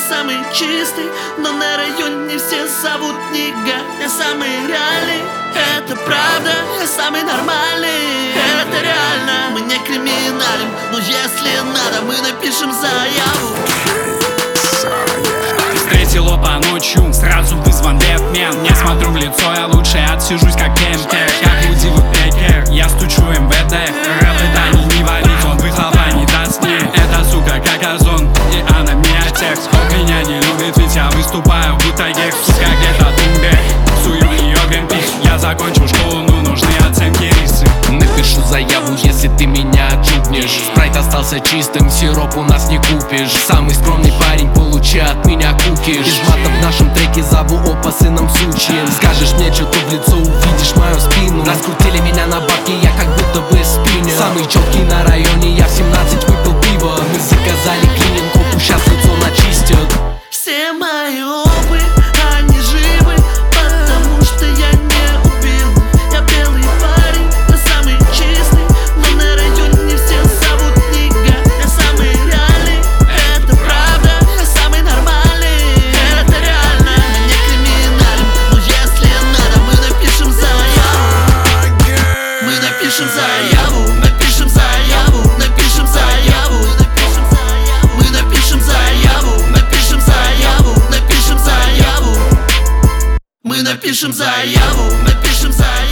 самый чистый, но на районе все зовут Нига. Я самый реальный, это правда. Я самый нормальный, это реально. Мы не криминалим, но если надо, мы напишем заяву. Встретила по ночью, сразу вызван Бэтмен. Не смотрю в лицо, я лучше отсижусь как кемпер. Как Вуди Пекер, я стучу МВД. Рэп это не валит, он выхлопа не даст мне. Эта сука как озон, и она меня текст. Он меня не любит, ведь я выступаю будто гекс. Сука где-то Тумбе, сую ее гринпис. Я закончил школу, но нужны оценки рисы. Напишу заяву, если ты меня отчупнешь. Спрайт остался чистым, сироп у нас не купишь. Самый скромный парень, получи от меня кукиш. Без матов в нашем треке зову опа сыном сучьим. Скажешь мне что-то в лицо, увидишь мою спину. Раскрутили меня на бабки, я как будто бы спиннер. Самый четкий на районе, я в 17 выпил пиво. Мы заказали клининг, опу, щас лицо начистят. Все мои опы, они живы, потому что я не убил. Я белый парень, я самый чистый, но на районе все зовут Нига. Я самый реальный, это правда. Я самый нормальный, это реально. Мы не криминалим, но если надо, мы напишем заяву. Мы напишем заяву, напишем заяву, напишем заяву. Мы напишем заяву, напишем заяву, напишем заяву. Мы напишем заяву, напишем заяву.